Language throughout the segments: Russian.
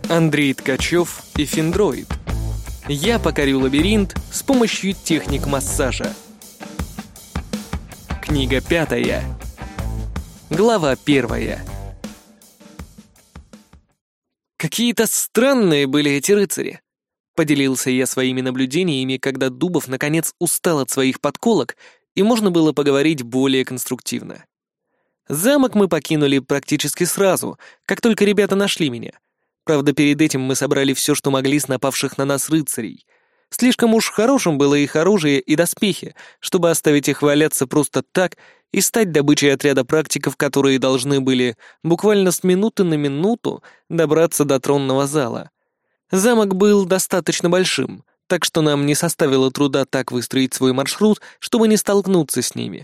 Андрей Ткачев и Финдроид. Я покорю лабиринт с помощью техник массажа. Книга 5. Глава 1. Какие-то странные были эти рыцари. Поделился я своими наблюдениями, когда Дубов наконец устал от своих подколок, и можно было поговорить более конструктивно. Замок мы покинули практически сразу, как только ребята нашли меня. Правда, перед этим мы собрали все, что могли с напавших на нас рыцарей. Слишком уж хорошим было их оружие и доспехи, чтобы оставить их валяться просто так и стать добычей отряда практиков, которые должны были буквально с минуты на минуту добраться до тронного зала. Замок был достаточно большим, так что нам не составило труда так выстроить свой маршрут, чтобы не столкнуться с ними.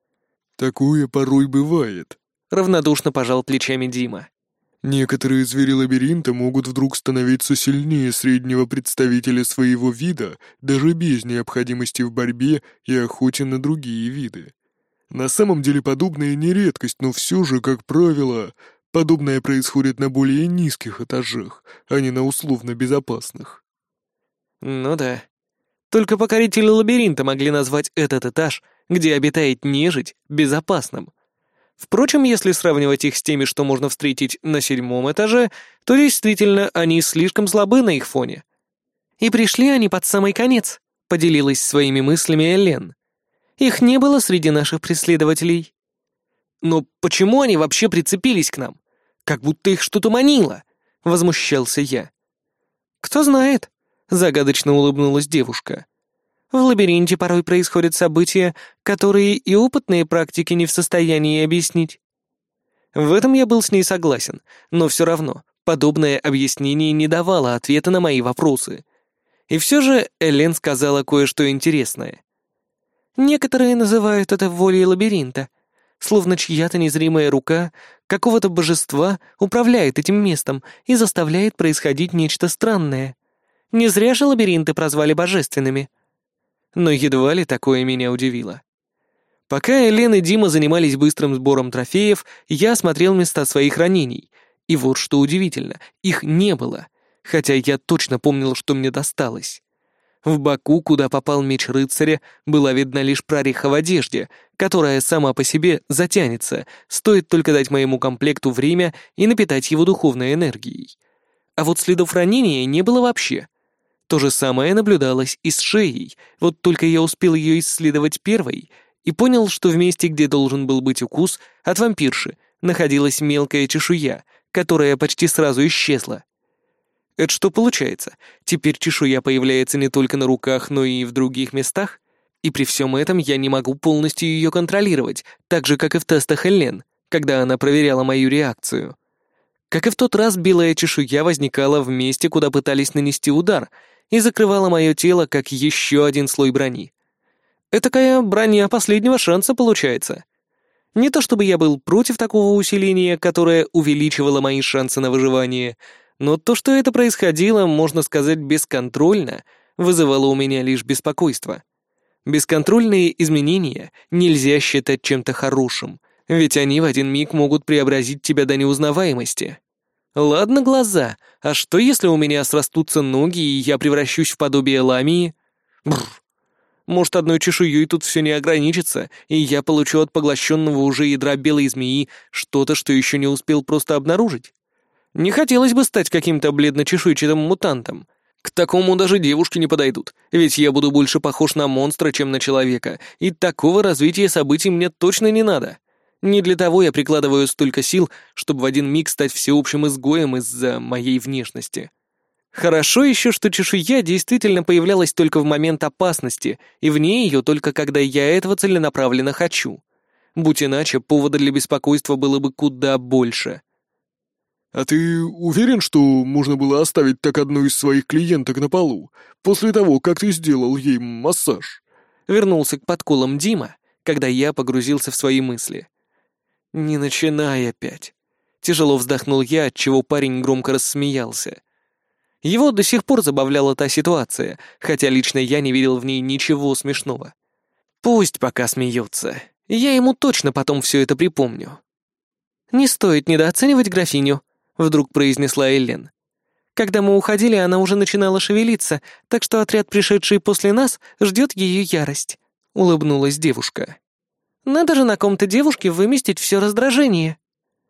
«Такое порой бывает», — равнодушно пожал плечами Дима. «Некоторые звери лабиринта могут вдруг становиться сильнее среднего представителя своего вида, даже без необходимости в борьбе и охоте на другие виды. На самом деле подобное не редкость, но все же, как правило, подобное происходит на более низких этажах, а не на условно безопасных». Ну да. Только покорители лабиринта могли назвать этот этаж, где обитает нежить, безопасным. Впрочем, если сравнивать их с теми, что можно встретить на 7 этаже, то действительно они слишком слабы на их фоне. И пришли они под самый конец, поделилась своими мыслями Элен. Их не было среди наших преследователей. Но почему они вообще прицепились к нам? Как будто их что-то манило, возмущался я. Кто знает, загадочно улыбнулась девушка. В лабиринте порой происходят события, которые и опытные практики не в состоянии объяснить. В этом я был с ней согласен, но все равно подобное объяснение не давало ответа на мои вопросы. И все же Элен сказала кое-что интересное. Некоторые называют это волей лабиринта, словно чья-то незримая рука какого-то божества управляет этим местом и заставляет происходить нечто странное. Не зря же лабиринты прозвали божественными. Но едва ли такое меня удивило. Пока Элен и Дима занимались быстрым сбором трофеев, я осмотрел места своих ранений. И вот что удивительно, их не было, хотя я точно помнил, что мне досталось. В боку, куда попал меч рыцаря, была видна лишь прореха в одежде, которая сама по себе затянется, стоит только дать моему комплекту время и напитать его духовной энергией. А вот следов ранения не было вообще. То же самое наблюдалось и с шеей, вот только я успел ее исследовать первой и понял, что в месте, где должен был быть укус, от вампирши находилась мелкая чешуя, которая почти сразу исчезла. Это что получается? Теперь чешуя появляется не только на руках, но и в других местах? И при всем этом я не могу полностью ее контролировать, так же, как и в тестах Элен, когда она проверяла мою реакцию. Как и в тот раз, белая чешуя возникала в месте, куда пытались нанести удар, и закрывала мое тело, как еще один слой брони. Этакая броня последнего шанса получается. Не то чтобы я был против такого усиления, которое увеличивало мои шансы на выживание, но то, что это происходило, можно сказать, бесконтрольно, вызывало у меня лишь беспокойство. Бесконтрольные изменения нельзя считать чем-то хорошим, ведь они в один миг могут преобразить тебя до неузнаваемости. Ладно, глаза, а что если у меня срастутся ноги, и я превращусь в подобие ламии? Бррр. Может, одной чешуей тут все не ограничится, и я получу от поглощенного уже ядра белой змеи что-то, что еще не успел просто обнаружить? Не хотелось бы стать каким-то бледно-чешуйчатым мутантом. К такому даже девушки не подойдут, ведь я буду больше похож на монстра, чем на человека, и такого развития событий мне точно не надо. Не для того я прикладываю столько сил, чтобы в один миг стать всеобщим изгоем из-за моей внешности. Хорошо еще, что чешуя действительно появлялась только в момент опасности, и вне ее только когда я этого целенаправленно хочу. Будь иначе, повода для беспокойства было бы куда больше. «А ты уверен, что можно было оставить так одну из своих клиенток на полу, после того, как ты сделал ей массаж?» Вернулся к подколам Дима, когда я погрузился в свои мысли. «Не начинай опять». Тяжело вздохнул я, отчего парень громко рассмеялся. Его до сих пор забавляла та ситуация, хотя лично я не видел в ней ничего смешного. Пусть пока смеется, я ему точно потом все это припомню. «Не стоит недооценивать графиню», — вдруг произнесла Элен. Когда мы уходили, она уже начинала шевелиться, так что отряд, пришедший после нас, ждет ее ярость», — улыбнулась девушка. «Надо же на ком-то девушке выместить все раздражение».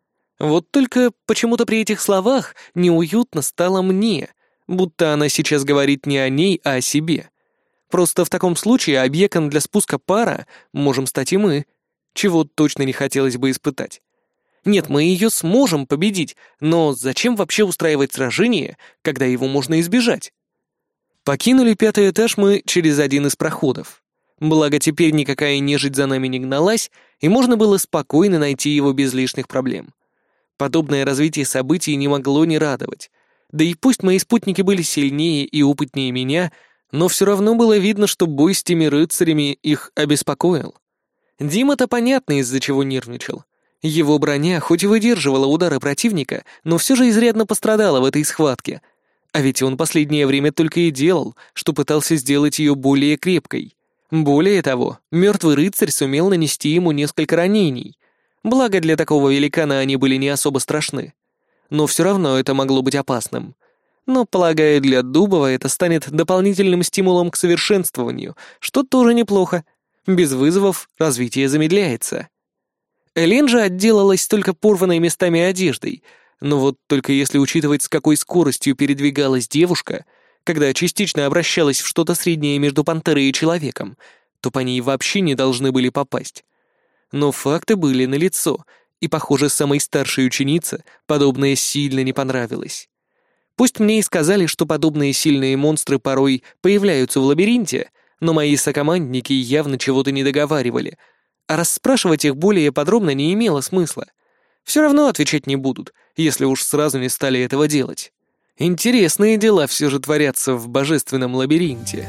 Вот только почему-то при этих словах неуютно стало мне, будто она сейчас говорит не о ней, а о себе. Просто в таком случае объектом для спуска пара можем стать и мы, чего точно не хотелось бы испытать. Нет, мы ее сможем победить, но зачем вообще устраивать сражение, когда его можно избежать? Покинули 5-й этаж мы через один из проходов. Благо теперь никакая нежить за нами не гналась, и можно было спокойно найти его без лишних проблем. Подобное развитие событий не могло не радовать. Да и пусть мои спутники были сильнее и опытнее меня, но все равно было видно, что бой с теми рыцарями их обеспокоил. Дима-то понятно, из-за чего нервничал. Его броня хоть и выдерживала удары противника, но все же изрядно пострадала в этой схватке. А ведь он последнее время только и делал, что пытался сделать ее более крепкой. Более того, мертвый рыцарь сумел нанести ему несколько ранений. Благо для такого великана они были не особо страшны. Но все равно это могло быть опасным. Но, полагаю, для Дубова это станет дополнительным стимулом к совершенствованию, что тоже неплохо. Без вызовов развитие замедляется. Элен же отделалась только порванной местами одеждой, но вот только если учитывать, с какой скоростью передвигалась девушка, когда частично обращалась в что-то среднее между пантерой и человеком, то по ней вообще не должны были попасть. Но факты были налицо, и, похоже, самой старшей ученице подобное сильно не понравилось. Пусть мне и сказали, что подобные сильные монстры порой появляются в лабиринте, но мои сокомандники явно чего-то не договаривали, а расспрашивать их более подробно не имело смысла. Все равно отвечать не будут, если уж сразу не стали этого делать. Интересные дела все же творятся в божественном лабиринте.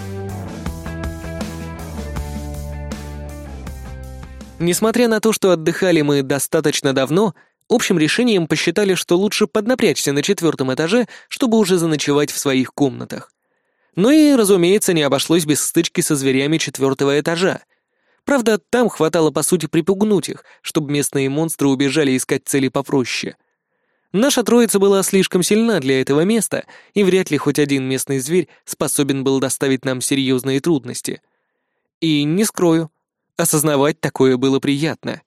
Несмотря на то, что отдыхали мы достаточно давно, общим решением посчитали, что лучше поднапрячься на 4-м этаже, чтобы уже заночевать в своих комнатах. Ну и, разумеется, не обошлось без стычки со зверями 4-го этажа. Правда, там хватало, по сути, припугнуть их, чтобы местные монстры убежали искать цели попроще. Наша троица была слишком сильна для этого места, и вряд ли хоть один местный зверь способен был доставить нам серьезные трудности. И не скрою, осознавать такое было приятно.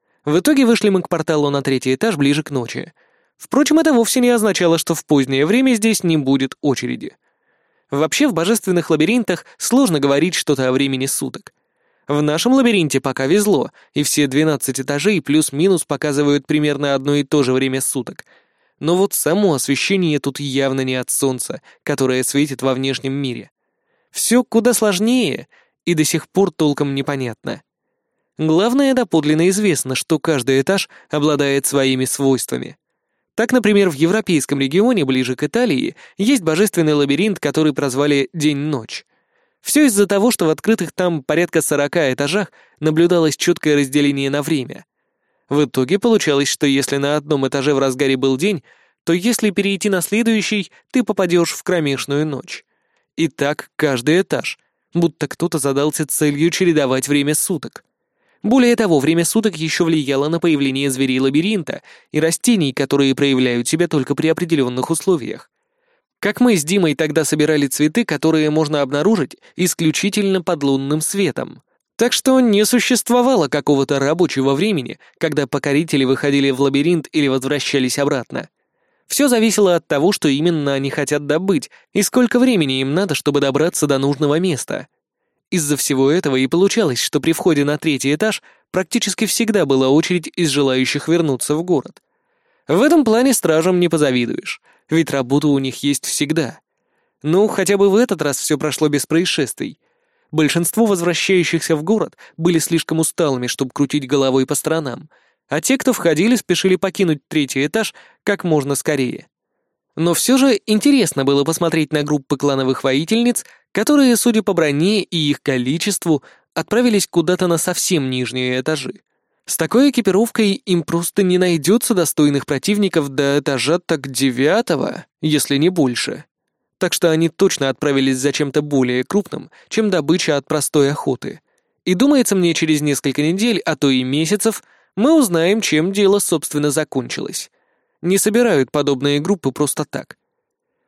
В итоге вышли мы к порталу на 3-й этаж ближе к ночи. Впрочем, это вовсе не означало, что в позднее время здесь не будет очереди. Вообще, в божественных лабиринтах сложно говорить что-то о времени суток. В нашем лабиринте пока везло, и все 12 этажей плюс-минус показывают примерно одно и то же время суток. Но вот само освещение тут явно не от солнца, которое светит во внешнем мире. Все куда сложнее и до сих пор толком непонятно. Главное, доподлинно известно, что каждый этаж обладает своими свойствами. Так, например, в европейском регионе, ближе к Италии, есть божественный лабиринт, который прозвали «День-ночь». Все из-за того, что в открытых там порядка 40 этажах наблюдалось четкое разделение на время. В итоге получалось, что если на одном этаже в разгаре был день, то если перейти на следующий, ты попадешь в кромешную ночь. И так каждый этаж, будто кто-то задался целью чередовать время суток. Более того, время суток еще влияло на появление зверей лабиринта и растений, которые проявляют себя только при определенных условиях. Как мы с Димой тогда собирали цветы, которые можно обнаружить исключительно под лунным светом. Так что не существовало какого-то рабочего времени, когда покорители выходили в лабиринт или возвращались обратно. Все зависело от того, что именно они хотят добыть и сколько времени им надо, чтобы добраться до нужного места. Из-за всего этого и получалось, что при входе на 3-й этаж практически всегда была очередь из желающих вернуться в город. В этом плане стражам не позавидуешь, ведь работа у них есть всегда. Ну, хотя бы в этот раз все прошло без происшествий. Большинство возвращающихся в город были слишком усталыми, чтобы крутить головой по сторонам, а те, кто входили, спешили покинуть 3-й этаж как можно скорее. Но все же интересно было посмотреть на группы клановых воительниц, которые, судя по броне и их количеству, отправились куда-то на совсем нижние этажи. С такой экипировкой им просто не найдется достойных противников до этажа так 9-го, если не больше. Так что они точно отправились за чем-то более крупным, чем добыча от простой охоты. И думается мне, через несколько недель, а то и месяцев, мы узнаем, чем дело, собственно, закончилось. Не собирают подобные группы просто так.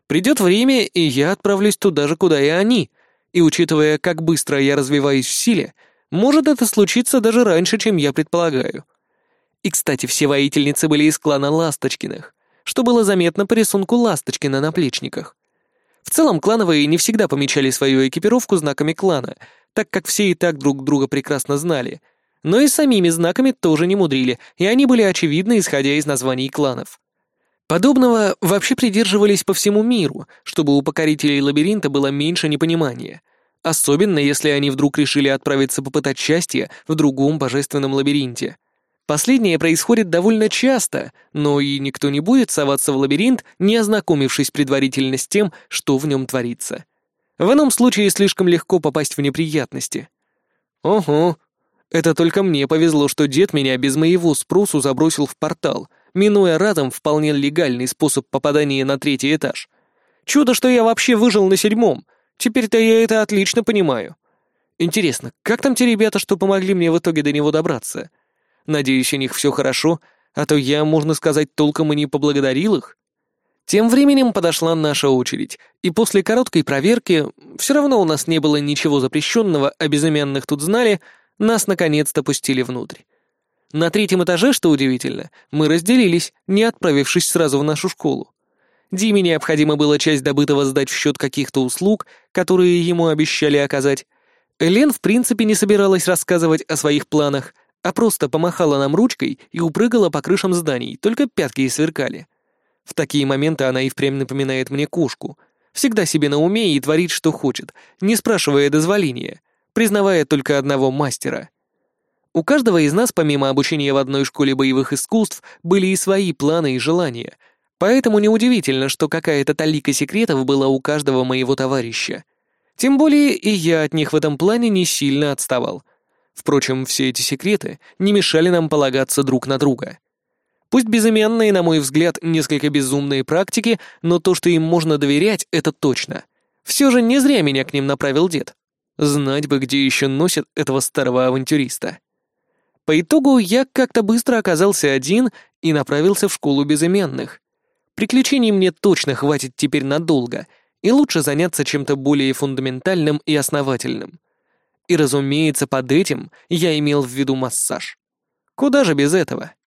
Придет время, и я отправлюсь туда же, куда и они. И учитывая, как быстро я развиваюсь в силе, может это случиться даже раньше, чем я предполагаю. И, кстати, все воительницы были из клана Ласточкиных, что было заметно по рисунку ласточки на наплечниках. В целом, клановые не всегда помечали свою экипировку знаками клана, так как все и так друг друга прекрасно знали. Но и самими знаками тоже не мудрили, и они были очевидны, исходя из названий кланов. Подобного вообще придерживались по всему миру, чтобы у покорителей лабиринта было меньше непонимания. Особенно, если они вдруг решили отправиться попытать счастье в другом божественном лабиринте. Последнее происходит довольно часто, но и никто не будет соваться в лабиринт, не ознакомившись предварительно с тем, что в нем творится. В ином случае слишком легко попасть в неприятности. Ого, это только мне повезло, что дед меня без моего спросу забросил в портал, минуя разом вполне легальный способ попадания на 3-й этаж. Чудо, что я вообще выжил на 7-м. Теперь-то я это отлично понимаю. Интересно, как там те ребята, что помогли мне в итоге до него добраться? Надеюсь, у них все хорошо, а то я, можно сказать, толком и не поблагодарил их. Тем временем подошла наша очередь, и после короткой проверки, все равно у нас не было ничего запрещенного, а безымянных тут знали, нас наконец-то пустили внутрь. На 3-м этаже, что удивительно, мы разделились, не отправившись сразу в нашу школу. Диме необходимо было часть добытого сдать в счет каких-то услуг, которые ему обещали оказать. Элен в принципе не собиралась рассказывать о своих планах, а просто помахала нам ручкой и упрыгала по крышам зданий, только пятки ей сверкали. В такие моменты она и впрямь напоминает мне кошку. Всегда себе на уме и творит, что хочет, не спрашивая дозволения, признавая только одного мастера. У каждого из нас, помимо обучения в одной школе боевых искусств, были и свои планы и желания, поэтому неудивительно, что какая-то талика секретов была у каждого моего товарища. Тем более и я от них в этом плане не сильно отставал. Впрочем, все эти секреты не мешали нам полагаться друг на друга. Пусть безымянные, на мой взгляд, несколько безумные практики, но то, что им можно доверять, это точно. Все же не зря меня к ним направил дед. Знать бы, где еще носят этого старого авантюриста. По итогу я как-то быстро оказался один и направился в школу безымянных. Приключений мне точно хватит теперь надолго, и лучше заняться чем-то более фундаментальным и основательным. И, разумеется, под этим я имел в виду массаж. Куда же без этого?